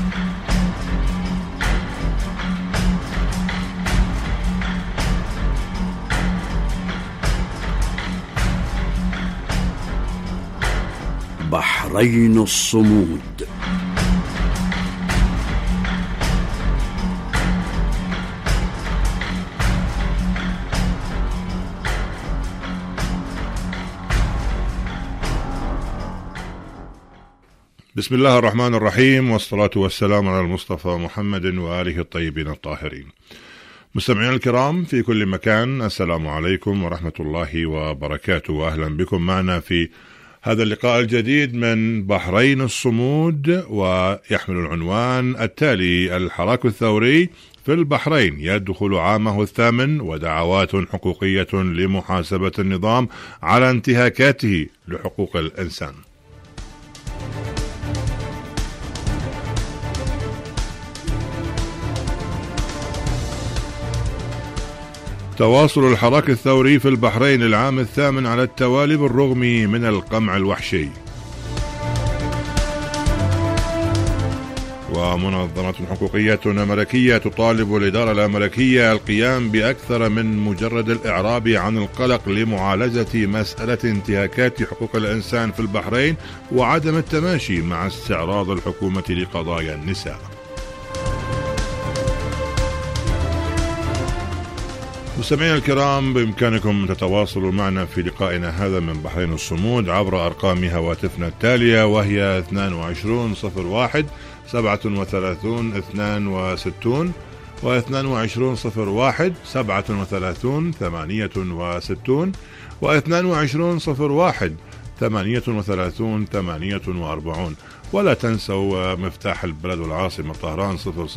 بحرين الصمود. بسم الله الرحمن الرحيم، والصلاة والسلام على المصطفى محمد وآله الطيبين الطاهرين. مستمعينا الكرام في كل مكان، السلام عليكم ورحمة الله وبركاته، وأهلا بكم معنا في هذا اللقاء الجديد من بحرين الصمود، ويحمل العنوان التالي: الحراك الثوري في البحرين يدخل عامه الثامن، ودعوات حقوقية لمحاسبة النظام على انتهاكاته لحقوق الإنسان. تواصل الحراك الثوري في البحرين العام الثامن على التوالي بالرغم من القمع الوحشي. ومنظمة حقوقية أمريكية تطالب الإدارة الأمريكية القيام بأكثر من مجرد الإعراب عن القلق لمعالجة مسألة انتهاكات حقوق الإنسان في البحرين وعدم التماشي مع استعراض الحكومة لقضايا النساء. مستمعينا الكرام، بإمكانكم تتواصلوا معنا في لقائنا هذا من بحرين الصمود عبر أرقام هواتفنا التالية، وهي 2201 37 62 و2201 37 68 و2201 38 48. ولا تنسوا مفتاح البلد والعاصمة طهران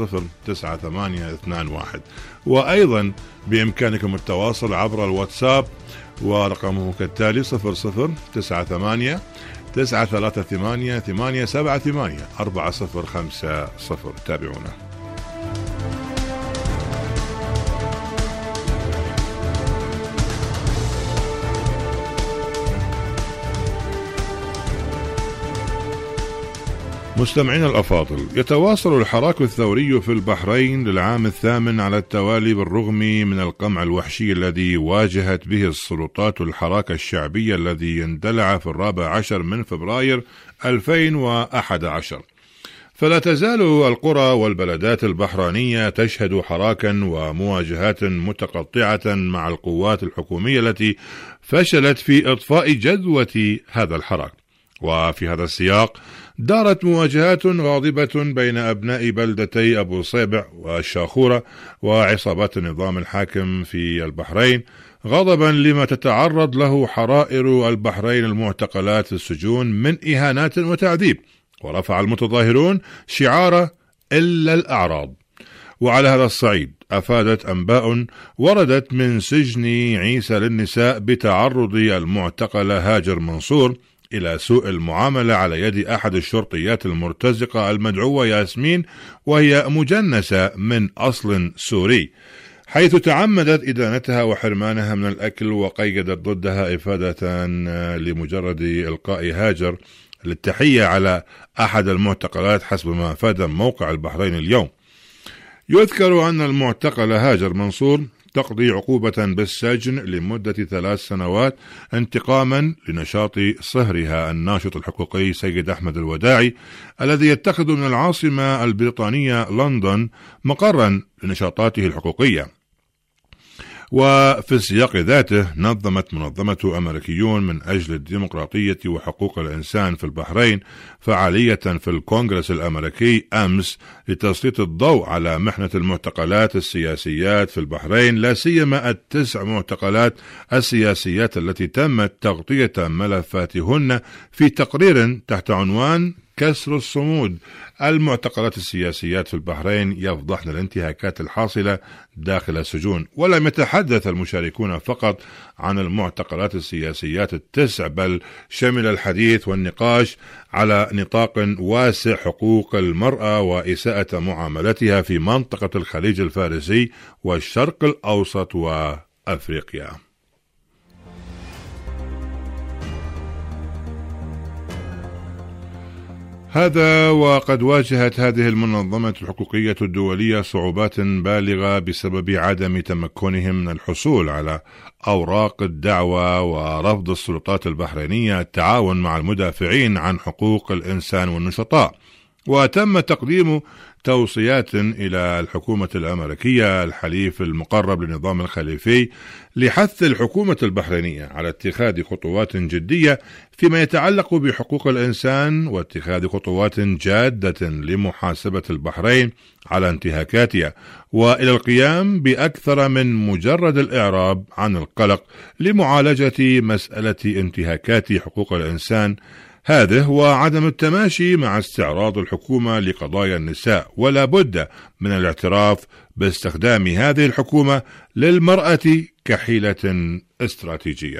009821. وأيضا بإمكانكم التواصل عبر الواتساب، ورقمه كالتالي 0098 938 878 4050. تابعونا. مستمعينا الأفاضل، يتواصل الحراك الثوري في البحرين للعام الثامن على التوالي بالرغم من القمع الوحشي الذي واجهت به السلطات الحراك الشعبي الذي اندلع في 14 من فبراير 2011. فلا تزال القرى والبلدات البحرانية تشهد حراكا ومواجهات متقطعة مع القوات الحكومية التي فشلت في إطفاء جذوة هذا الحراك. وفي هذا السياق دارت مواجهات غاضبة بين أبناء بلدتي أبو صيبع والشاخورة وعصابات النظام الحاكم في البحرين، غضبا لما تتعرض له حرائر البحرين المعتقلات في السجون من إهانات وتعذيب. ورفع المتظاهرون شعار إلا الأعراض. وعلى هذا الصعيد أفادت أنباء وردت من سجن عيسى للنساء بتعرض المعتقلة هاجر منصور إلى سوء المعاملة على يد أحد الشرطيات المرتزقة المدعوة ياسمين، وهي مجنسة من أصل سوري، حيث تعمدت إدانتها وحرمانها من الأكل، وقيدت ضدها إفادة لمجرد إلقاء هاجر للتحية على أحد المعتقلات حسب ما أفاد موقع البحرين اليوم. يذكر أن المعتقلة هاجر منصور تقضي عقوبة بالسجن لمدة 3 سنوات انتقاما لنشاط صهرها الناشط الحقوقي سيد أحمد الوداعي، الذي يتخذ من العاصمة البريطانية لندن مقرا لنشاطاته الحقوقية. وفي السياق ذاته نظمت منظمة أمريكيون من أجل الديمقراطية وحقوق الإنسان في البحرين فعالية في الكونغرس الأمريكي أمس لتسليط الضوء على محنة المعتقلات السياسيات في البحرين، لا سيما ال9 معتقلات السياسيات التي تمت تغطية ملفاتهن في تقرير تحت عنوان كسر الصمود. المعتقلات السياسيات في البحرين يفضحن الانتهاكات الحاصلة داخل السجون. ولم يتحدث المشاركون فقط عن المعتقلات السياسيات ال9، بل شمل الحديث والنقاش على نطاق واسع حقوق المرأة وإساءة معاملتها في منطقة الخليج الفارسي والشرق الأوسط وأفريقيا. هذا وقد واجهت هذه المنظمة الحقوقية الدولية صعوبات بالغة بسبب عدم تمكنهم من الحصول على أوراق الدعوة ورفض السلطات البحرينية التعاون مع المدافعين عن حقوق الإنسان والنشطاء. وتم تقديم توصيات إلى الحكومة الأمريكية الحليف المقرب للنظام الخليفي لحث الحكومة البحرينية على اتخاذ خطوات جدية فيما يتعلق بحقوق الإنسان واتخاذ خطوات جادة لمحاسبة البحرين على انتهاكاتها، وإلى القيام بأكثر من مجرد الإعراب عن القلق لمعالجة مسألة انتهاكات حقوق الإنسان هذه وعدم التماشي مع استعراض الحكومة لقضايا النساء، ولا بد من الاعتراف باستخدام هذه الحكومة للمرأة كحيلة استراتيجية.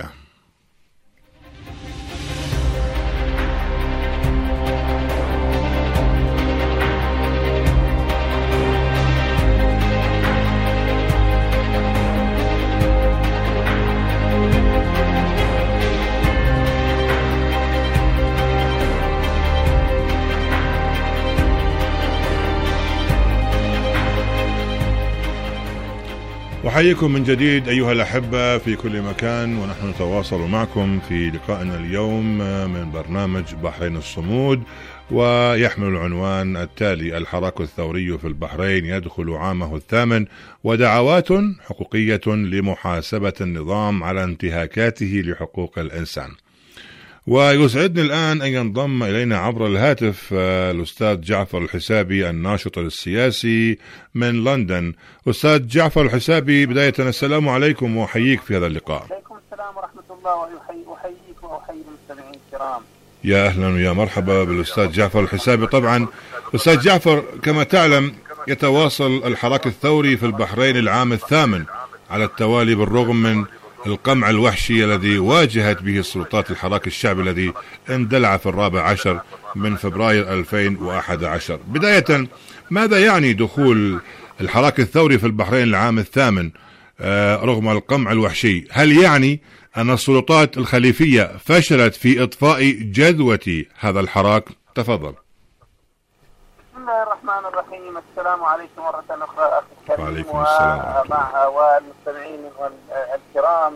أحييكم من جديد أيها الأحبة في كل مكان، ونحن نتواصل معكم في لقائنا اليوم من برنامج بحرين الصمود، ويحمل العنوان التالي: الحراك الثوري في البحرين يدخل عامه الثامن ودعوات حقوقية لمحاسبة النظام على انتهاكاته لحقوق الإنسان. ويسعدني الآن أن ينضم إلينا عبر الهاتف الأستاذ جعفر الحسابي الناشط السياسي من لندن. أستاذ جعفر الحسابي، بداية السلام عليكم وأحييك في هذا اللقاء. عليكم السلام ورحمة الله، وأحييك وأحيي المستمعين الكرام. يا أهلا ويا مرحبا بالأستاذ جعفر الحسابي. طبعا أستاذ جعفر، كما تعلم يتواصل الحراك الثوري في البحرين العام الثامن على التوالي بالرغم من القمع الوحشي الذي واجهت به السلطات الحراك الشعبي الذي اندلع في 14 من فبراير 2011. بداية، ماذا يعني دخول الحراك الثوري في البحرين العام الثامن رغم القمع الوحشي؟ هل يعني أن السلطات الخليفية فشلت في إطفاء جذوة هذا الحراك؟ تفضل. بسم الله الرحمن الرحيم. السلام عليكم مرة أخرى أخي الكريم. وعليكم السلام والمستمعين الكرام.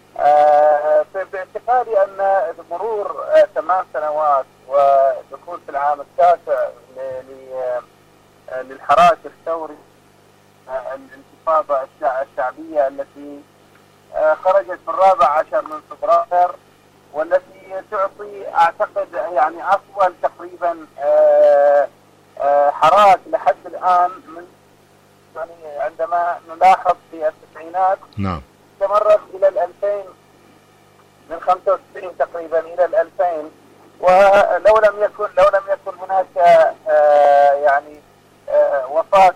باعتقادي أن مرور 8 سنوات ودخول في العام التاسع للحراك الثوري، الانتفاضة الشعبية التي خرجت في 14 من فبراير، والتي تعطي أعتقد يعني أطول تقريبا حراك لحد الآن، من يعني عندما نلاحظ في التسعينات نعم استمرت إلى 2000، من 95 تقريبا إلى 2000. ولو لم يكن هناك يعني وفاة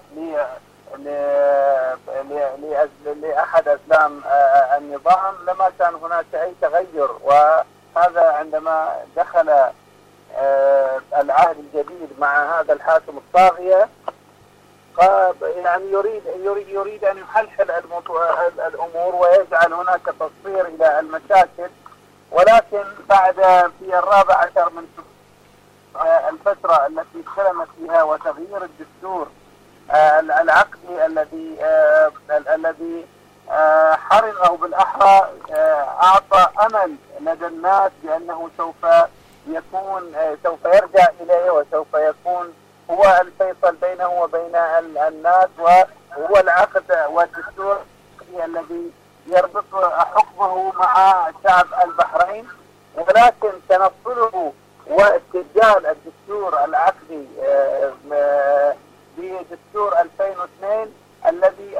لأحد أزلام النظام لما كان هناك أي تغير. وهذا عندما دخل العهد الجديد مع هذا الحاكم الطاغية يعني يريد أن يحلحل الأمور ويجعل هناك تصفير إلى المشاكل. ولكن بعد في 14 من الفترة التي استلمت فيها وتغيير الدستور العقدي الذي حرم، أو بالأحرى أعطى أمل لدى الناس بأنه سوف يرجع إليه وسوف يكون هو الفيصل بينه وبين الناس، وهو العقد والدستور الذي يربط حكمه مع شعب البحرين. ولكن تنصله واستبدال الدستور العقدي بدستور 2002 الذي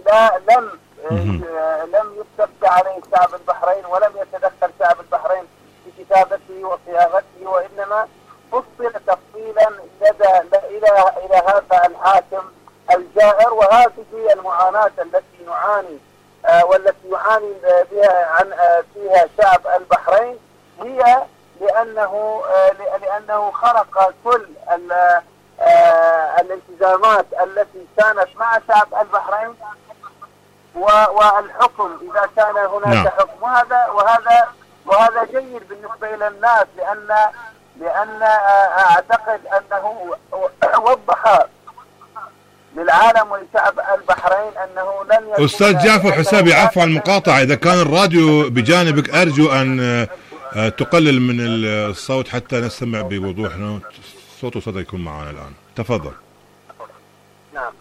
لم يستفتى عليه شعب البحرين، ولم يتدخل شعب البحرين في كتابته وصياغته، وإنما فصل تفصيلا إلى هذا الحاكم الجائر. وهذه المعاناة التي نعاني والتي يعاني فيها شعب البحرين هي لأنه خرق كل الالتزامات التي كانت مع شعب البحرين والحكم إذا كان هناك حكم. وهذا جيد بالنسبة إلى الناس، لأن أعتقد أنه وضح للعالم ولشعب البحرين أنه لن يكون. أستاذ جعفر حسابي، عفوا عن المقاطعة، إذا كان الراديو بجانبك أرجو أن تقلل من الصوت حتى نستمع بوضوح. صوت وصدى يكون معنا الآن. تفضل. نعم.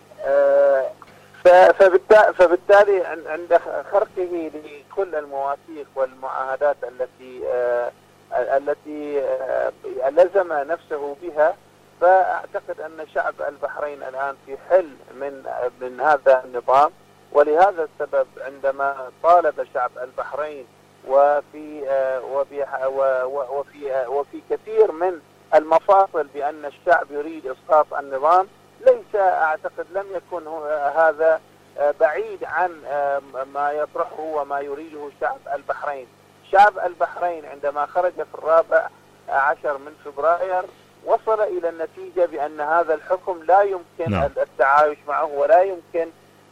فبالتالي عند خرقه لكل المواثيق والمعاهدات التي لزم نفسه بها، فأعتقد أن شعب البحرين الآن في حل من هذا النظام. ولهذا السبب عندما طالب شعب البحرين وفي كثير من المفاصل بأن الشعب يريد إسقاط النظام، ليس أعتقد لم يكن هذا بعيد عن ما يطرحه وما يريده شعب البحرين. شعب البحرين عندما خرج في 14 من فبراير وصل إلى النتيجة بأن هذا الحكم لا يمكن التعايش معه، ولا يمكن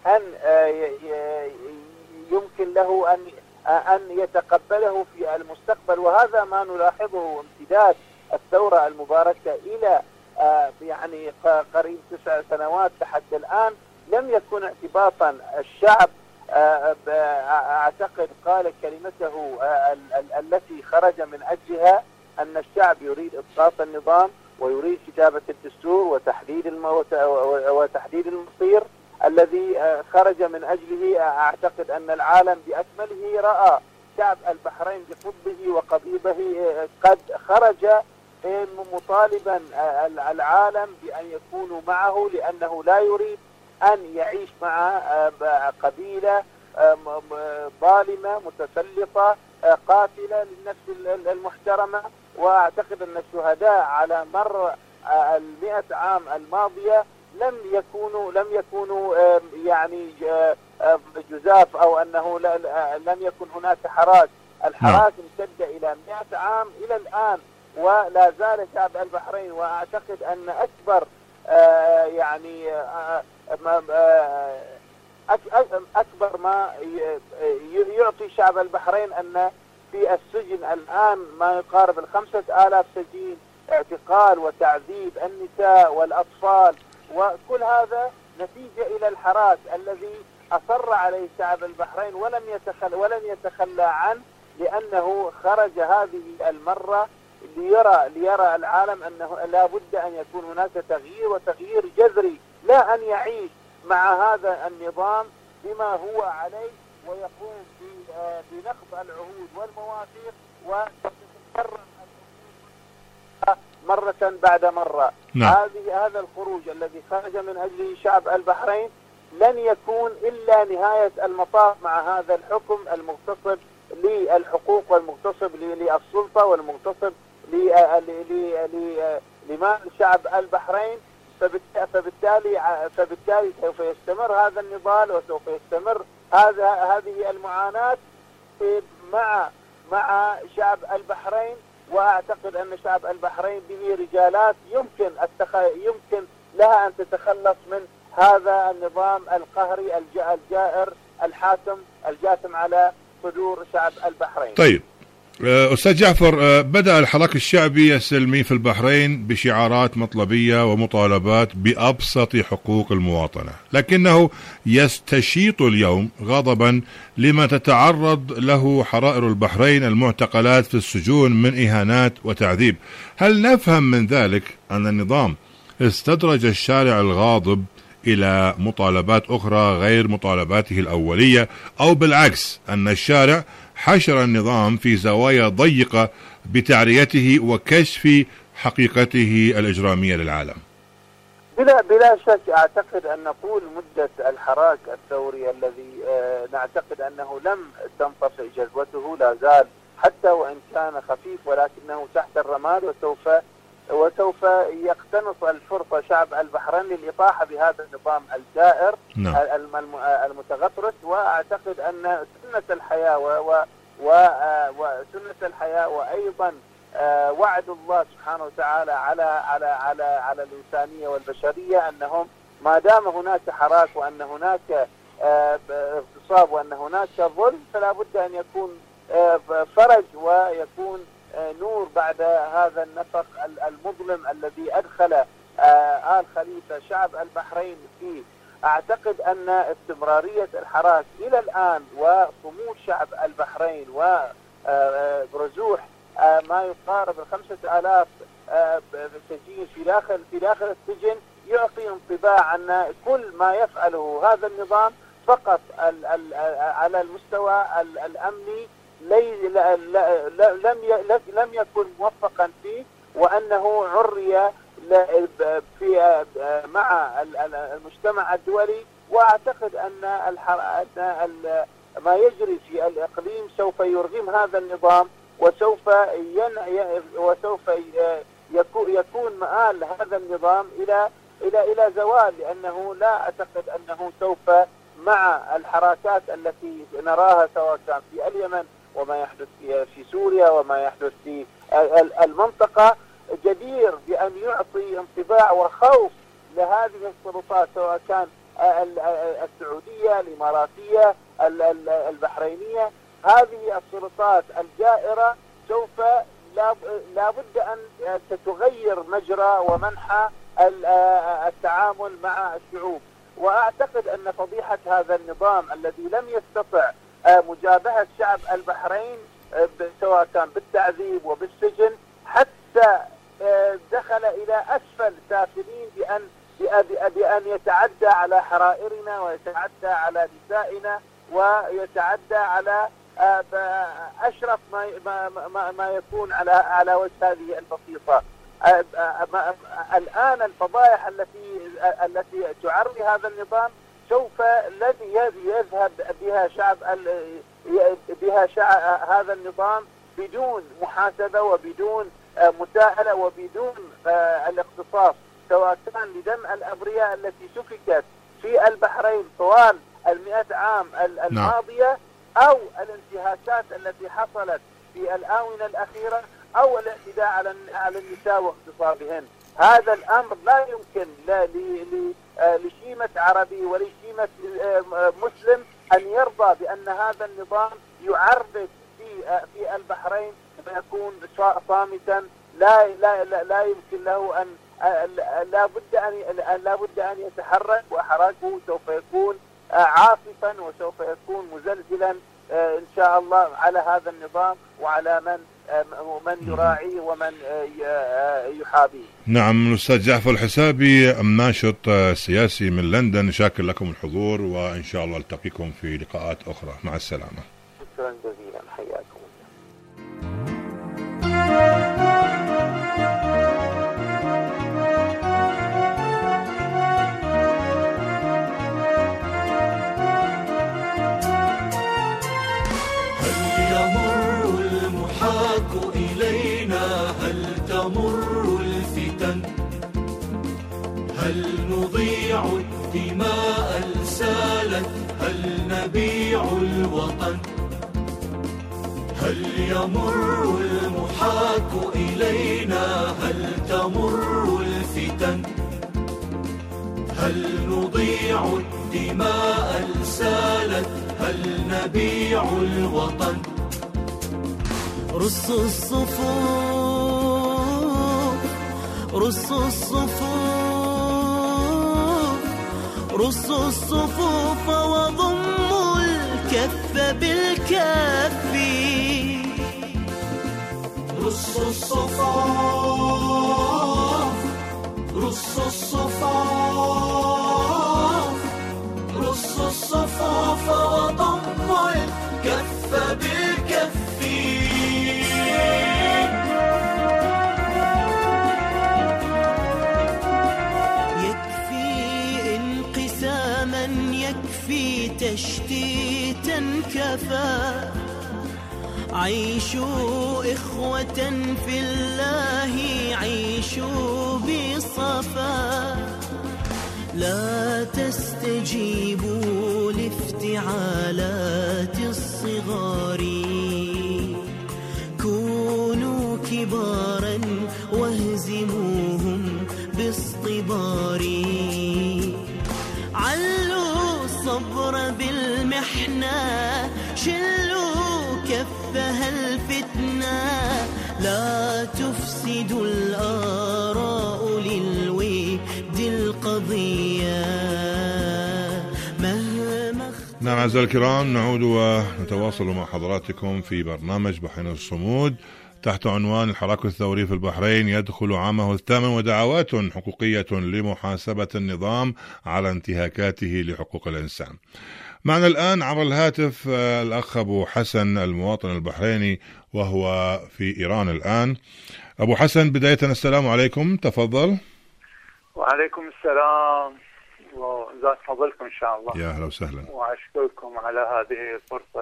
له أن يتقبله في المستقبل. وهذا ما نلاحظه امتداد الثورة المباركة إلى يعني قريب 9 سنوات لحد الآن. لم يكن اعتباطا الشعب أعتقد قال كلمته التي خرج من أجلها أن الشعب يريد إسقاط النظام ويريد كتابة الدستور وتحديد المصير الذي خرج من أجله. أعتقد أن العالم بأكمله رأى شعب البحرين بقطبه وقضيبه قد خرج مطالبا العالم بأن يكونوا معه، لأنه لا يريد أن يعيش مع قبيلة ظالمة متسلطة قاتلة للنفس المحترمة. وأعتقد أن الشهداء على مر 100 عام الماضية لم يكونوا يعني جزاف، أو أنه لم يكن هناك حراك. الحراك امتد إلى 100 عام إلى الآن، ولا زال شعب البحرين. وأعتقد أن أكبر يعني أكبر ما يعطي شعب البحرين أن في السجن الآن ما يقارب 5000 سجين، اعتقال وتعذيب النساء والأطفال، وكل هذا نتيجة إلى الحراك الذي أصر عليه شعب البحرين ولن يتخلى عنه، لأنه خرج هذه المرة ليرى العالم أنه لا بد أن يكون هناك تغيير، وتغيير جذري، لا أن يعيش مع هذا النظام بما هو عليه ويقوم بنقض العهود والمواثيق وتتكرر مرة بعد مرة. هذا الخروج الذي خرج من أجله شعب البحرين لن يكون إلا نهاية المطاف مع هذا الحكم المغتصب للحقوق والمغتصب للسلطة والمغتصب لمال شعب البحرين. فبالتالي سوف يستمر هذا النضال وسوف يستمر هذه المعاناة مع شعب البحرين. وأعتقد أن شعب البحرين به رجالات يمكن لها أن تتخلص من هذا النظام القهري الجائر الجاثم على صدور شعب البحرين. طيب أستاذ جعفر، بدأ الحراك الشعبي السلمي في البحرين بشعارات مطلبية ومطالبات بأبسط حقوق المواطنة، لكنه يستشيط اليوم غضبا لما تتعرض له حرائر البحرين المعتقلات في السجون من إهانات وتعذيب. هل نفهم من ذلك أن النظام استدرج الشارع الغاضب إلى مطالبات أخرى غير مطالباته الأولية، أو بالعكس أن الشارع حشر النظام في زوايا ضيقة بتعريته وكشف حقيقته الإجرامية للعالم؟ بلا شك أعتقد أن نقول مدة الحراك الثوري الذي نعتقد أنه لم تنطفئ جذوته، لا زال حتى وإن كان خفيف، ولكنه تحت الرماد، وسوف يقتنص الفرصة شعب البحرين للإطاحة بهذا النظام الجائر المتغطرس. وأعتقد أن سنة الحياة وأيضا وعد الله سبحانه وتعالى على الإنسانية والبشرية أنهم ما دام هناك حراك وأن هناك اغتصاب وأن هناك ظلم، فلا بد أن يكون فرج ويكون نور بعد هذا النفق المظلم الذي أدخل آل خليفة شعب البحرين فيه. أعتقد أن استمرارية الحراك إلى الآن وصمود شعب البحرين ورزوح ما يقارب 5000 سجين في داخل السجن يعطي انطباع أن كل ما يفعله هذا النظام فقط على المستوى الأمني لم يكن موفقا فيه، وأنه عري مع المجتمع الدولي. وأعتقد أن ما يجري في الإقليم سوف يرغم هذا النظام، وسوف يكون مآل هذا النظام إلى زوال، لأنه لا أعتقد أنه سوف مع الحركات التي نراها سواء كان في اليمن وما يحدث في سوريا وما يحدث في المنطقة جدير بأن يعطي انطباع وخوف لهذه السلطات سواء كان السعودية، الإماراتية، البحرينية. هذه السلطات الجائرة سوف لا بد أن تتغير مجرى ومنحى التعامل مع الشعوب. وأعتقد أن فضيحة هذا النظام الذي لم يستطع مجابهة شعب البحرين سواء كان بالتعذيب وبالسجن حتى دخل إلى أسفل سافلين بأن يتعدى على حرائرنا ويتعدى على نسائنا ويتعدى على أشرف ما يكون على وجه هذه البسيطة. الآن الفضائح التي تعري هذا النظام سوف يذهب بها شعب هذا النظام بدون محاسبة وبدون مساءلة وبدون الاختصاص، سواء كان لدم الأبرياء التي سفكت في البحرين طوال 100 عام الماضية، أو الانتهاكات التي حصلت في الآونة الأخيرة، أو الاعتداء على النساء واغتصابهن. هذا الأمر لا يمكن لشيمة عربي ولشيمة مسلم أن يرضى بأن هذا النظام يعربد في البحرين ويكون صامتا. لا يمكن له أن لا بد أن يتحرك، وحراكه سوف يكون عاصفا وسوف يكون مزلزلا إن شاء الله على هذا النظام وعلى من يراعيه ومن يحابيه. نعم، الأستاذ جعفر الحسابي، ناشط سياسي من لندن، شاكر لكم الحضور، وإن شاء الله التقيكم في لقاءات أخرى. مع السلامة. شكرا جزيلا، حياكم تمر الفتن، هل نضيع الدماء السالت، هل نبيع الوطن؟ هل يمر المحاك إلينا، هل تمر الفتن، هل نضيع الدماء السالت، هل نبيع الوطن؟ رص الصفوف، رص الصفوف، رص الصفوف وضموا الكف بالكف. رص الصفوف، رص الصفوف، رص الصفوف وضموا الكف بالكف. يكفي تشتيتا كفى، عيشوا إخوة في الله، عيشوا بصفا، لا تستجيبوا لافتعالات الصغار، كونوا كبارا واهزموهم باصطبار، علوا الصبر بالمحنة، شلوا كفها الفتنة، لا تفسد الآراء للود القضية مهما. نعم أعزائي الكرام، نعود ونتواصل مع حضراتكم في برنامج بحرين الصمود تحت عنوان الحراك الثوري في البحرين يدخل عامه الثامن ودعوات حقوقية لمحاسبة النظام على انتهاكاته لحقوق الإنسان. معنا الآن عبر الهاتف الأخ أبو حسن المواطن البحريني وهو في إيران الآن. أبو حسن، بداية السلام عليكم، تفضل. وعليكم السلام، وزاد فضلكم إن شاء الله. يا أهلا وسهلا. وأشكركم على هذه الفرصة.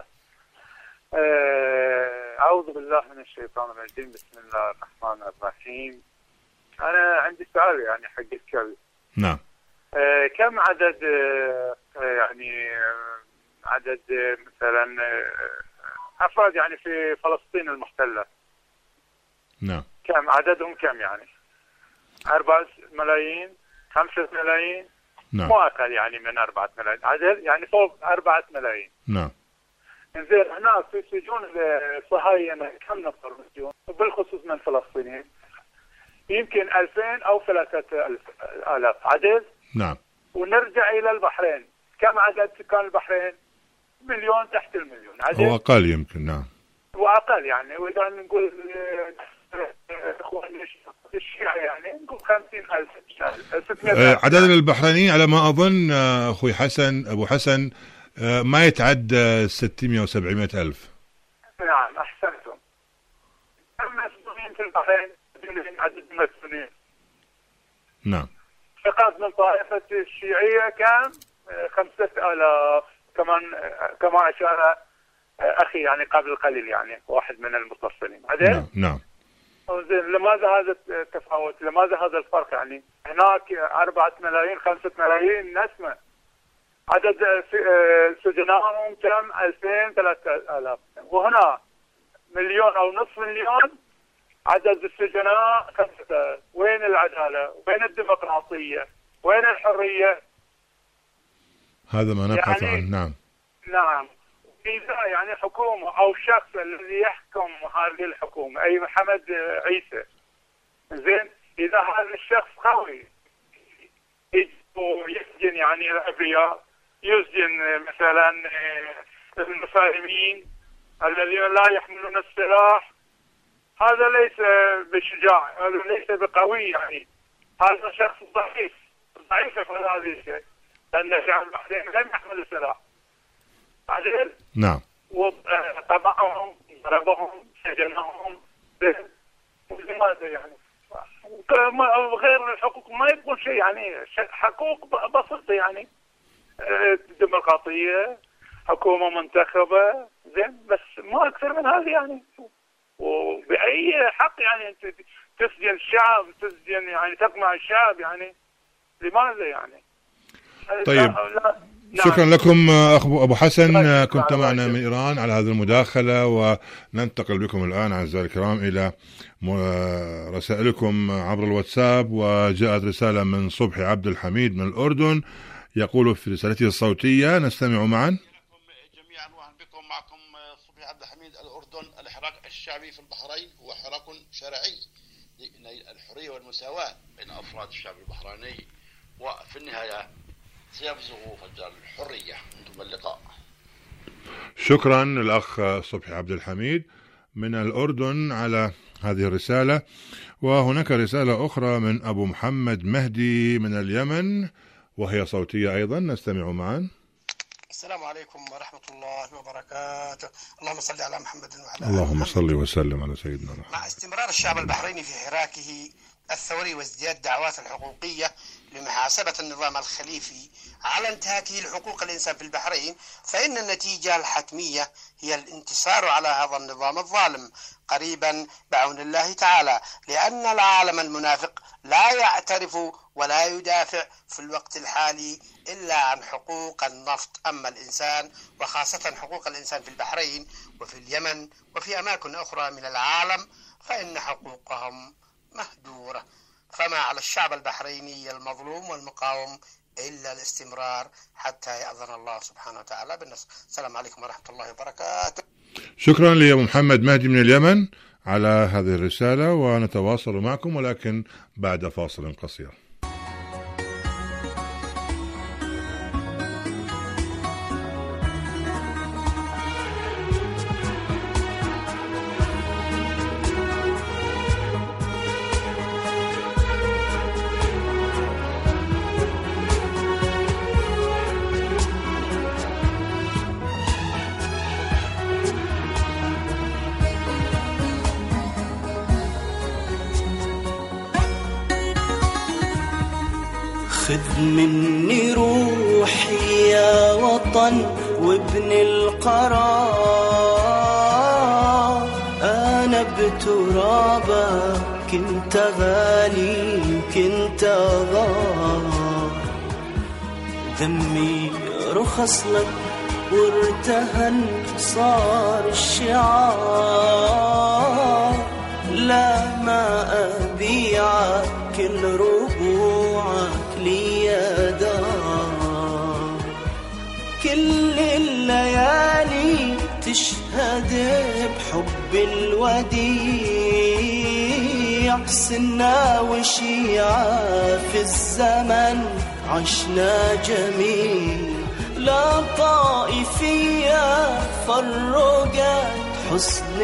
أعوذ بالله من الشيطان الرجيم، بسم الله الرحمن الرحيم. أنا عندي سؤال يعني حق الكل. نعم. كم عدد يعني عدد مثلا أفراد يعني في فلسطين المحتلة؟ نعم. كم عددهم؟ كم يعني 4 ملايين 5 ملايين؟ نعم. مو أقل يعني من 4 ملايين، عدد يعني فوق 4 ملايين. نعم. زين، هناك في سجون الصهاينة كم نفر مسجون بالخصوص من فلسطينيين؟ يمكن 2000 أو 3000 عدد. نعم. ونرجع إلى البحرين، كم عدد سكان البحرين؟ مليون تحت المليون عدد، أو أقل يمكن. نعم. وأقل يعني. وإذا نقول إخوان الشيعة يعني نقول 50,000 600,000. عدد البحرينين على ما أظن أخوي حسن أبو حسن ما يتعدى 600 أو 700,000. نعم، أحسنتم. المسؤولين في البحرين عدد المسؤولين. نعم. فقط من طائفة الشيعية كان 5,000. كما أشار أخي يعني قبل قليل، يعني واحد من المتصلين. نعم. نعم. زين، لماذا هذا التفاوت؟ لماذا هذا الفرق؟ يعني هناك 4 ملايين 5 ملايين نسمة، عدد سجنائهم كم؟ 2000 3000، وهنا مليون أو نصف مليون عدد السجناء 5,000. وين العدالة؟ وين الديمقراطية؟ وين الحرية؟ هذا ما نبحث يعني عنه. نعم. نعم. إذا يعني حكومة أو الشخص الذي يحكم هذه الحكومة أي محمد عيسى، زين، إذا هذا الشخص قوي يسجن يعني الأبرياء، يسجن مثلا المسالمين الذين لا يحملون السلاح، هذا ليس بشجاع، هذا ليس بقوي، يعني هذا شخص ضعيف في هذا الشيء، لأن الشعب البحريني لم يحمل السلاح. عدل. نعم. وطبعهم، ضربهم، سجنهم. لماذا يعني؟ غير الحقوق ما يكون شيء، يعني حقوق بسيطة، يعني ديمقراطية، حكومة منتخبة، زين، بس ما أكثر من هذا يعني. وبأي حق يعني أنت تسجن الشعب، تسجن يعني تقمع الشعب، يعني لماذا يعني؟ طيب، شكرا لكم أخ أبو حسن، كنت معنا من إيران على هذه المداخلة. وننتقل بكم الآن أعزائي الكرام إلى رسائلكم عبر الواتساب. وجاءت رسالة من صبحي عبد الحميد من الأردن، يقول في رسالته الصوتية، نستمع معا. جميعا واهلا بكم. معكم صبحي عبد الحميد الأردن. الحراك الشعبي في البحرين هو حراك شرعي لنيل الحرية والمساواة بين أفراد الشعب البحريني، وفي النهاية سيبزغ فجر الحرية. انتم اللقاء. شكرا الأخ صبحي عبد الحميد من الأردن على هذه الرسالة. وهناك رسالة أخرى من أبو محمد مهدي من اليمن، وهي صوتية أيضا، نستمع معا. السلام عليكم ورحمة الله وبركاته. اللهم صل على محمد وعلى اللهم صل وسلم على سيدنا محمد. مع استمرار الشعب البحريني في حراكه الثوري وازدياد الدعوات الحقوقية لمحاسبة النظام الخليفي على انتهاكه لحقوق الإنسان في البحرين، فإن النتيجة الحتمية هي الانتصار على هذا النظام الظالم قريبا بعون الله تعالى، لأن العالم المنافق لا يعترف ولا يدافع في الوقت الحالي إلا عن حقوق النفط. أما الإنسان وخاصة حقوق الإنسان في البحرين وفي اليمن وفي أماكن أخرى من العالم فإن حقوقهم مهدورة. فما على الشعب البحريني المظلوم والمقاوم إلا الاستمرار حتى يأذن الله سبحانه وتعالى بالنصر. السلام عليكم ورحمة الله وبركاته. شكرا لأبو محمد مهدي من اليمن على هذه الرسالة ونتواصل معكم، ولكن بعد فاصل قصير. خذ مني روحي يا وطن وابن القرار، أنا بترابك كنت غالي كنت غار، ذمي رخص لك وارتهن صار الشعار، لا ما أبيعك كل ربوعك لي دار، كل الليالي تشهد بحب الوديع، سنا وشيعة في الزمن عشنا جميل، لا طائفية فرقت حسن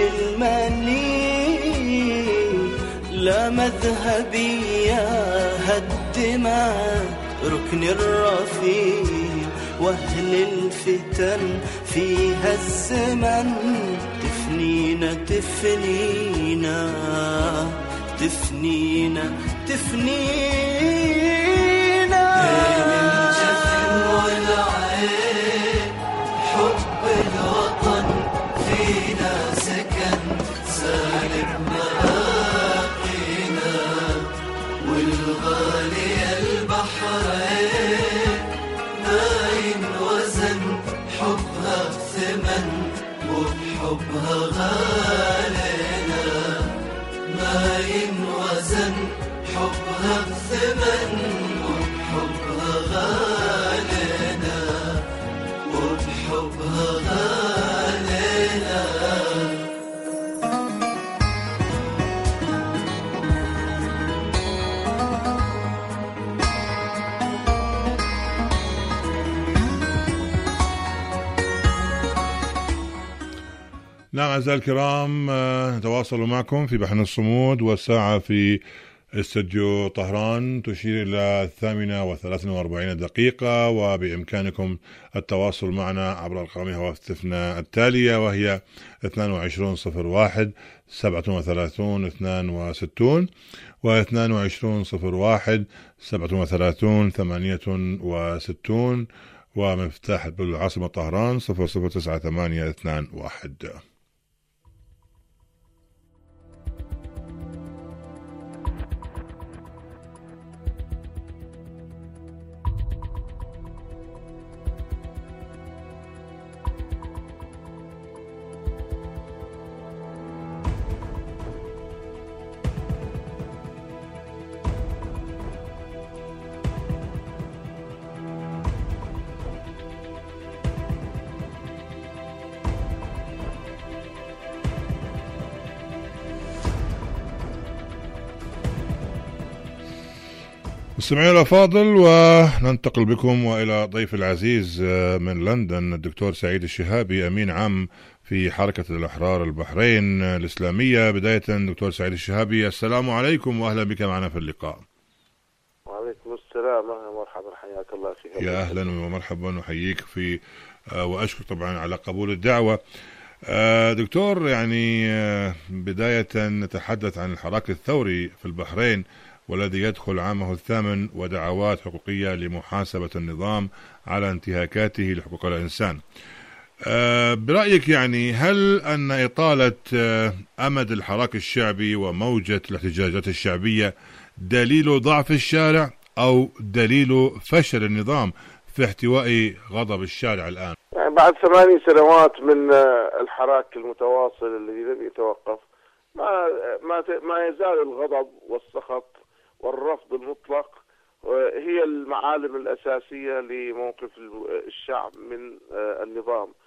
المنيل، لا مذهبية هدمت ركن الرفيق، واهل الفتن في هالزمن تفنينا تفنينا تفنينا تفنينا. بين الجفن والعين حب الوطن فينا سكن، سالب مآقينا والغالي البحرين ما ينوزن حبها ثمن، وبحبها غالينا ما ينوزن حبها ثمن، وبحبها غالينا وبحبها غالينا. نعم أعزائي الكرام، نتواصل معكم في بحر الصمود، والساعة في استوديو طهران تشير إلى 8:43، وبإمكانكم التواصل معنا عبر أرقام هواتفنا التالية، وهي 2201 37 62 و2201 37 68، ومفتاح بالعاصمة طهران 009821. مستمعينا الأفاضل، وننتقل بكم وإلى ضيف العزيز من لندن الدكتور سعيد الشهابي، أمين عام في حركة الأحرار البحرين الإسلامية. بداية دكتور سعيد الشهابي، السلام عليكم وأهلا بك معنا في اللقاء. وعليكم السلام، أهلا ومرحبا، حياك الله فيك. يا أهلا ومرحبا، نحييك في وأشكر طبعا على قبول الدعوة. دكتور، يعني بداية نتحدث عن الحراك الثوري في البحرين والذي يدخل عامه الثامن، ودعوات حقوقية لمحاسبة النظام على انتهاكاته لحقوق الإنسان. برأيك يعني هل أن إطالة أمد الحراك الشعبي وموجة الاحتجاجات الشعبية دليل ضعف الشارع أو دليل فشل النظام في احتواء غضب الشارع الآن؟ يعني بعد 8 سنوات من الحراك المتواصل الذي لم يتوقف، ما يزال الغضب والسخط والرفض المطلق هي المعالم الأساسية لموقف الشعب من النظام.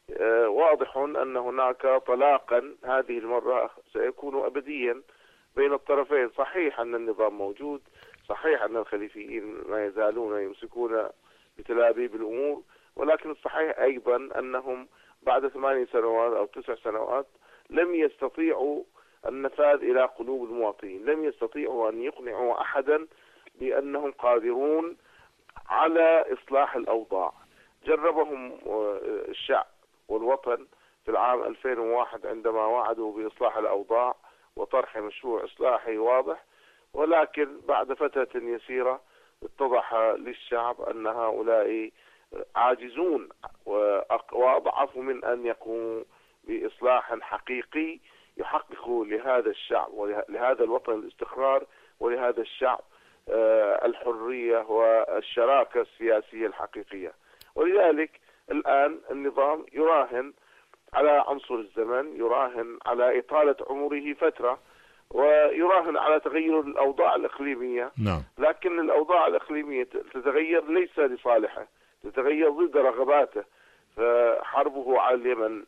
واضح أن هناك طلاقا هذه المرة سيكون أبديا بين الطرفين. صحيح أن النظام موجود، صحيح أن الخليفيين ما يزالون يمسكون بتلابيب الأمور، ولكن الصحيح أيضا أنهم بعد 8 سنوات أو 9 سنوات لم يستطيعوا النفاذ إلى قلوب المواطنين، لم يستطيعوا أن يقنعوا أحدا بأنهم قادرون على إصلاح الأوضاع. جربهم الشعب والوطن في العام 2001 عندما وعدوا بإصلاح الأوضاع وطرح مشروع إصلاحي واضح، ولكن بعد فترة يسيرة اتضح للشعب أن هؤلاء عاجزون وأضعف من أن يقوموا بإصلاح حقيقي يحقق لهذا الشعب ولهذا الوطن الاستقرار، ولهذا الشعب الحرية والشراكة السياسية الحقيقية. ولذلك الآن النظام يراهن على عنصر الزمن، يراهن على إطالة عمره فترة، ويراهن على تغير الأوضاع الإقليمية. نعم. لكن الأوضاع الإقليمية تتغير ليس لصالحه، تتغير ضد رغباته. فحربه على اليمن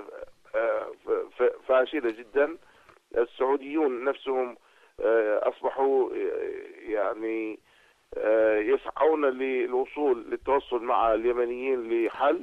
فاشلة جدا. السعوديون نفسهم أصبحوا يعني يسعون للتوصل مع اليمنيين لحل،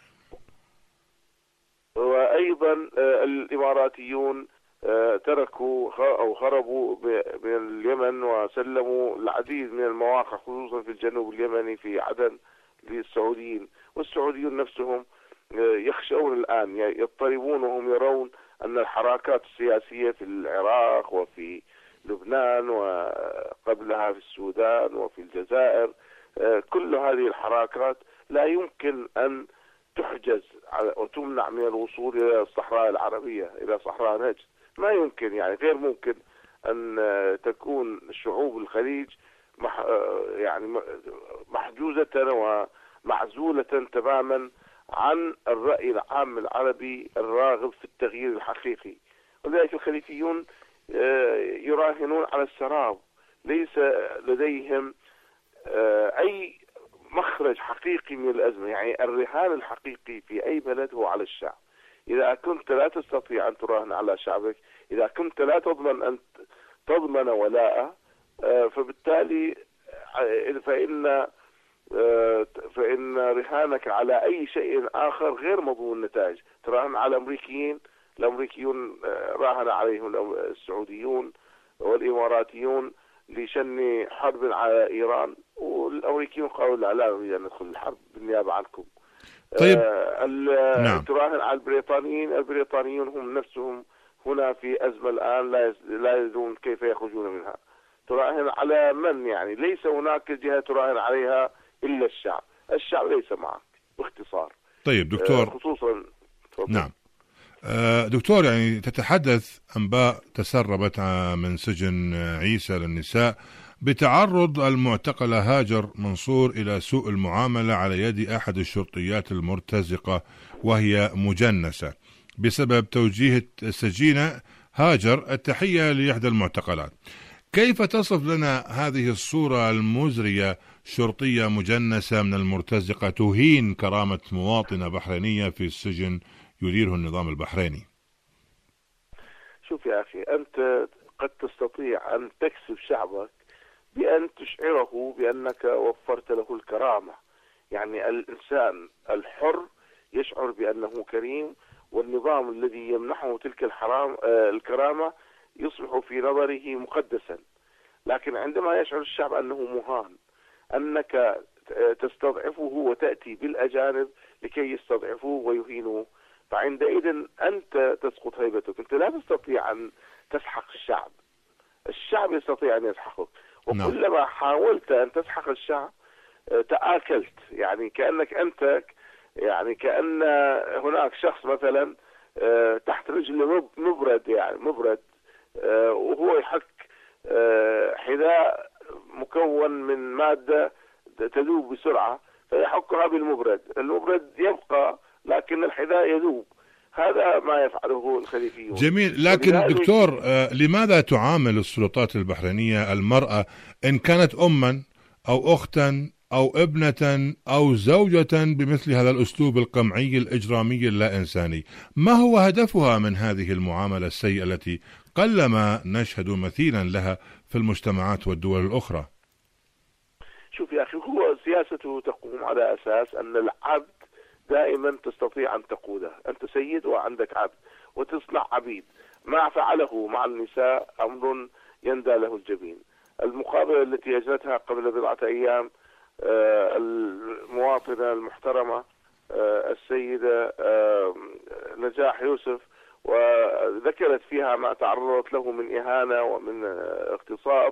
وأيضا الإماراتيون تركوا أو هربوا من اليمن وسلموا العديد من المواقع خصوصا في الجنوب اليمني في عدن للسعوديين. والسعوديون نفسهم يخشون الآن، يضطربون وهم يرون أن الحركات السياسية في العراق وفي لبنان وقبلها في السودان وفي الجزائر، كل هذه الحركات لا يمكن أن تحجز وتمنع من الوصول إلى الصحراء العربية، إلى صحراء نجد. ما يمكن، يعني غير ممكن أن تكون شعوب الخليج يعني محجوزة ومعزولة تماما عن الرأي العام العربي الراغب في التغيير الحقيقي. ولذلك الخليفيون يراهنون على السراب، ليس لديهم أي مخرج حقيقي من الأزمة. يعني الرهان الحقيقي في أي بلد هو على الشعب. إذا كنت لا تستطيع أن تراهن على شعبك، إذا كنت لا تضمن أن تضمن ولاءه، فبالتالي فإن رهانك على أي شيء آخر غير مضمون النتائج. تراهن على الأمريكيون راهن عليهم السعوديون والإماراتيون لشن حرب على إيران، والأمريكيون قالوا لا نريد أن ندخل الحرب بالنيابة عنكم. طيب. نعم. تراهن على البريطانيين هم نفسهم هنا في أزمة الآن لا يدرون كيف يخرجون منها. تراهن على من؟ يعني ليس هناك جهة تراهن عليها إلا الشعب ليس معك باختصار. طيب دكتور، خصوصا نعم دكتور، يعني تتحدث أنباء تسربت من سجن عيسى للنساء بتعرض المعتقلة هاجر منصور إلى سوء المعاملة على يد أحد الشرطيات المرتزقة وهي مجنسة بسبب توجيه السجينة هاجر التحية لإحدى المعتقلات. كيف تصف لنا هذه الصورة المزرية؟ شرطية مجنسة من المرتزقة تهين كرامة مواطنة بحرينية في السجن يديره النظام البحريني. شوف يا أخي، أنت قد تستطيع أن تكسب شعبك بأن تشعره بأنك وفرت له الكرامة. يعني الإنسان الحر يشعر بأنه كريم، والنظام الذي يمنحه تلك الكرامة يصبح في نظره مقدسا. لكن عندما يشعر الشعب أنه مهان، أنك تستضعفه وتأتي بالأجانب لكي يستضعفوه ويهينوه، فعندئذ أنت تسقط هيبتك. أنت لا تستطيع أن تسحق الشعب يستطيع أن يسحقك. وكلما حاولت أن تسحق الشعب تآكلت. يعني كأنك أنت، يعني كأن هناك شخص مثلا تحت رجل مبرد وهو يحك حذاء مكون من مادة تذوب بسرعة، فيحكها بالمبرد. المبرد يبقى لكن الحذاء يذوب. هذا ما يفعله الخليفيون. جميل. لكن دكتور، لماذا تعامل السلطات البحرينية المرأة إن كانت أما أو أختا أو ابنة أو زوجة بمثل هذا الأسلوب القمعي الإجرامي اللا إنساني؟ ما هو هدفها من هذه المعاملة السيئة التي قلما نشهد مثيلا لها في المجتمعات والدول الأخرى؟ شوف يا أخي، هو سياسته تقوم على أساس أن العبد دائما تستطيع أن تقوده. أنت سيد وعندك عبد وتصنع عبيد. ما فعله مع النساء أمر يندى له الجبين. المقابلة التي أجرتها قبل بضعة أيام المواطنة المحترمة السيدة نجاح يوسف، وذكرت فيها ما تعرضت له من إهانة ومن اغتصاب،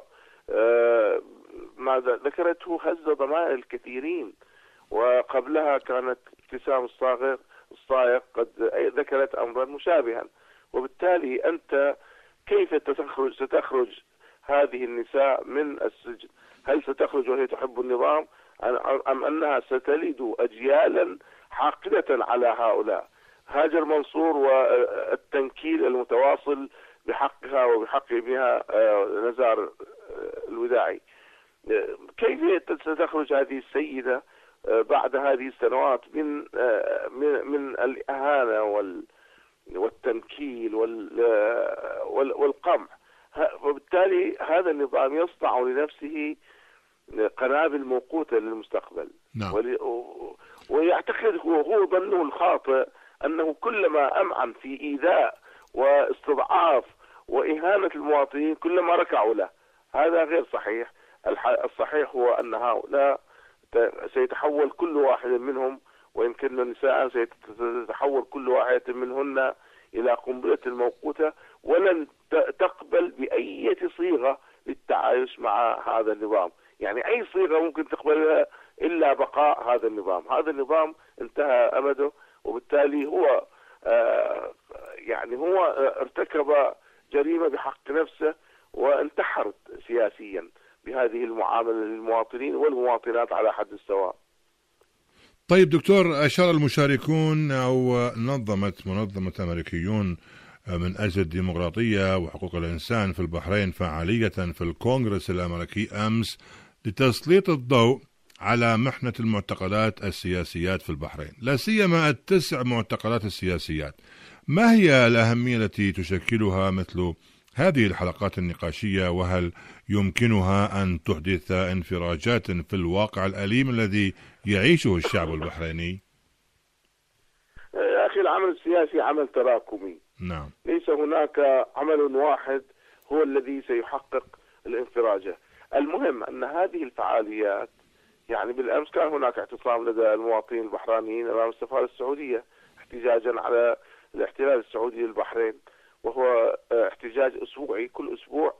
ما ذكرته هز ضمائر الكثيرين. وقبلها كانت ابتسام الصايغ قد ذكرت أمرا مشابها. وبالتالي أنت كيف ستخرج هذه النساء من السجن؟ هل ستخرج وهي تحب النظام أم أنها ستلد أجيالا حاقدة على هؤلاء؟ هاجر منصور والتنكيل المتواصل بحقها وبحق ابنها نزار الوداعي، كيف ستخرج هذه السيدة بعد هذه السنوات من الإهانة والتنكيل والقمع؟ وبالتالي هذا النظام يصنع لنفسه قنابل موقوتة للمستقبل. نعم. ويعتقد هو ظنه الخاطئ أنه كلما أمعن في إيذاء واستضعاف وإهانة المواطنين كلما ركعوا له. هذا غير صحيح. الصحيح هو أن هؤلاء سيتحول كل واحد منهم، وإن كنا نساء سيتحول كل واحدة منهن إلى قنبلة موقوتة، ولن تقبل بأي صيغة للتعايش مع هذا النظام. يعني أي صيغة ممكن تقبلها إلا بقاء هذا النظام. هذا النظام انتهى أمده، وبالتالي هو هو ارتكب جريمة بحق نفسه وانتحر سياسيا بهذه المعاملة للمواطنين والمواطنات على حد السواء. طيب دكتور، أشار المشاركون أو منظمة أمريكيون من أجل الديمقراطية وحقوق الإنسان في البحرين فعالية في الكونغرس الأمريكي أمس لتسليط الضوء على محنة المعتقلات السياسيات في البحرين، لا سيما التسع معتقلات السياسيات. ما هي الأهمية التي تشكلها مثل هذه الحلقات النقاشية، وهل يمكنها أن تحدث انفراجات في الواقع الأليم الذي يعيشه الشعب البحريني؟ يا أخي، العمل السياسي عمل تراكمي. نعم. ليس هناك عمل واحد هو الذي سيحقق الانفراجة. المهم أن هذه الفعاليات، يعني بالأمس كان هناك اعتصام لدى المواطنين البحرينيين أمام السفارة السعودية احتجاجا على الاحتلال السعودي للبحرين، وهو احتجاج أسبوعي. كل أسبوع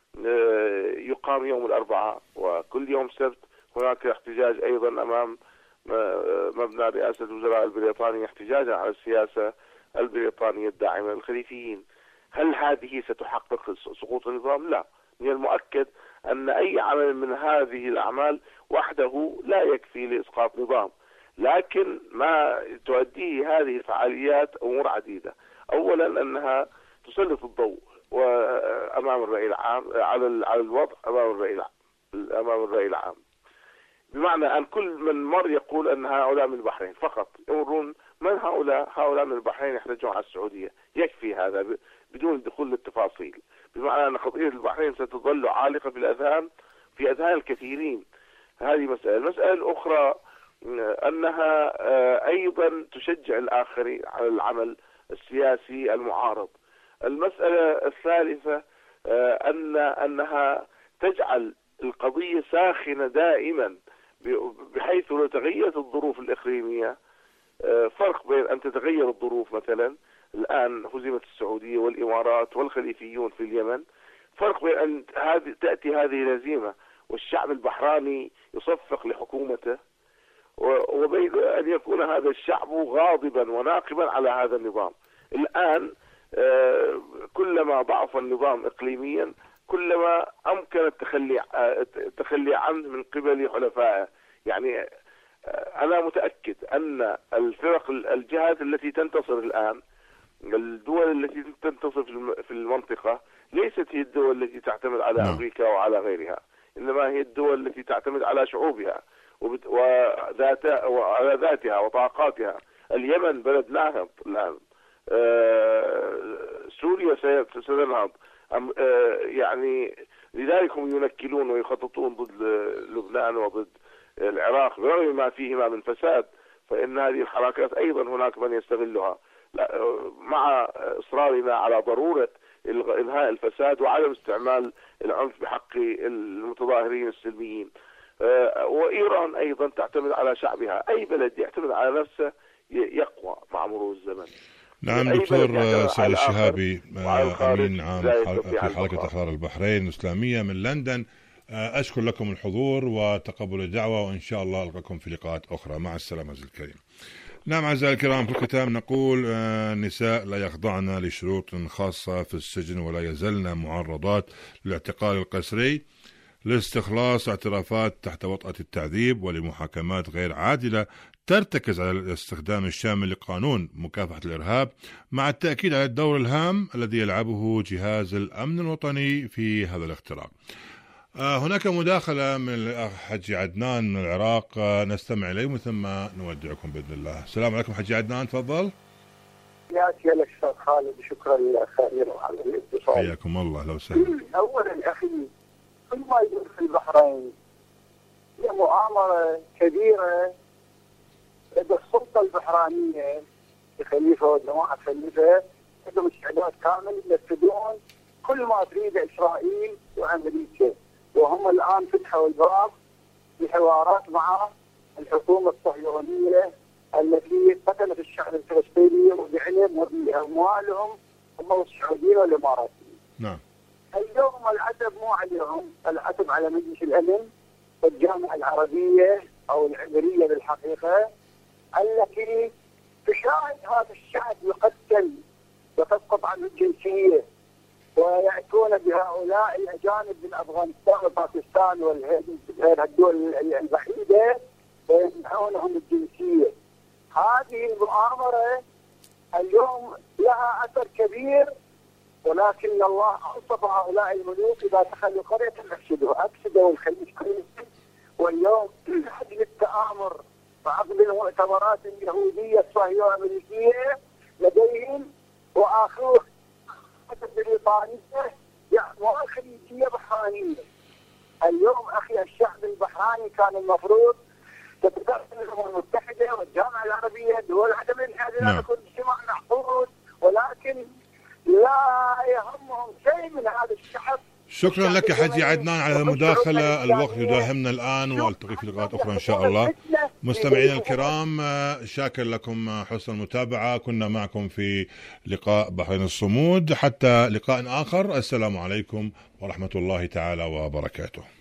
يقام يوم الأربعاء، وكل يوم سبت هناك احتجاج أيضا أمام مبنى رئاسة الوزراء البريطاني احتجاجا على السياسة البريطانية الداعمة للخليفيين. هل هذه ستحقق سقوط النظام؟ لا. من المؤكد أن أي عمل من هذه الأعمال وحده لا يكفي لإسقاط نظام، لكن ما تؤديه هذه الفعاليات أمور عديدة. أولا أنها تسلط الضوء أمام الرأي العام على الوضع أمام الرأي العام، بمعنى أن كل من مر يقول أن هؤلاء من البحرين فقط. يمرون من هؤلاء من البحرين يحتجون على السعودية. يكفي هذا بدون الدخول للتفاصيل، بمعنى أن قضية البحرين ستظل عالقة في أذهان الكثيرين. هذه مسألة. المسألة الأخرى أنها أيضا تشجع الآخرين على العمل السياسي المعارض. المسألة الثالثة أنها تجعل القضية ساخنة دائما، بحيث لو تغيرت الظروف الإقليمية، فرق بين أن تتغير الظروف، مثلا الآن هزمت السعودية والإمارات والخليفيون في اليمن، فرق بين أن تأتي هذه الهزيمة والشعب البحراني يصفق لحكومته، وبين أن يكون هذا الشعب غاضبا وناقما على هذا النظام. الآن كلما ضعف النظام إقليميا كلما أمكن التخلي عنه من قبل حلفائه. يعني أنا متأكد أن الجهات التي تنتصر الآن، الدول التي تنتصر في المنطقة، ليست هي الدول التي تعتمد على أمريكا وعلى غيرها، إنما هي الدول التي تعتمد على شعوبها. وعلى ذاتها وطاقاتها. اليمن بلد ناهض الآن، سوريا ستنهض، يعني لذلك هم ينكلون ويخططون ضد لبنان وضد العراق برغم ما فيهما من فساد. فإن هذه الحركات أيضا هناك من يستغلها، مع إصرارنا على ضرورة إنهاء الفساد وعدم استعمال العنف بحق المتظاهرين السلميين. وإيران أيضا تعتمد على شعبها، أي بلد يعتمد على نفسه يقوى مع مرور الزمن. نعم دكتور سعد الشهابي، أمين عام في حركة أحرار البحرين الإسلامية من لندن، أشكر لكم الحضور وتقبل الدعوة، وإن شاء الله ألقاكم في لقاءات أخرى. مع السلامة عزيزي الكريم. نعم أعزائي الكرام، في الختام نقول النساء لا يخضعن لشروط خاصة في السجن ولا يزلن معرضات للاعتقال القسري، لاستخلاص اعترافات تحت وطأة التعذيب، ولمحاكمات غير عادلة ترتكز على الاستخدام الشامل لقانون مكافحة الإرهاب، مع التأكيد على الدور الهام الذي يلعبه جهاز الأمن الوطني في هذا الاختراق. هناك مداخلة من الأخ حجي عدنان من العراق، نستمع إليه ثم نودعكم بإذن الله. السلام عليكم حجي عدنان، تفضل. حياك يا أستاذ خالد، شكرا يا خير على الاتصال. حياكم الله، لو سهل. أولا أخي، كل ما يدور في البحرين هي مؤامرة كبيرة لدى السلطة البحرينية خليفة وجماعة خليفة، عندهم استعداد كامل ينفذون كل ما تريد إسرائيل وأمريكا، وهم الآن فتحوا الباب لحوارات مع الحكومة الصهيونية التي قتلت الشعب الفلسطيني وبعلم وبأموالهم هم والسعوديين والإماراتيين. نعم. اليوم العتب مو عليهم، العتب على مجلس الأمن والجامعة العربية أو العبرية بالحقيقة، التي تشاهد هذا الشعب يقتل وتسقط عنه الجنسية، ويأتون بهؤلاء الأجانب من أفغانستان وباكستان وغير الدول البعيدة ويمنعونهم الجنسية. هذه المؤامرة اليوم لها أثر كبير، ولكن الله أوصف هؤلاء الملوك إذا دخلوا قرية أفسدوا الخليج كله. واليوم حجم التآمر وعقد المؤتمرات اليهودية الصهيونية الأمريكية لديهم، وآخره بريطانية أموال خليجية بحرانية. اليوم أخي الشعب البحراني كان المفروض تتدخل الأمم المتحدة والجامعة العربية دول عدم الانحياز يكون اجتماع معقول، ولكن لا يهمهم شيء من هذا الشعب. شكرا لك حجي عدنان على المداخلة، الوقت يداهمنا الآن، والتقي في لقاءات أخرى إن شاء الله. مستمعينا الكرام، شاكر لكم حسن المتابعة، كنا معكم في لقاء بحرين الصمود، حتى لقاء آخر، السلام عليكم ورحمة الله تعالى وبركاته.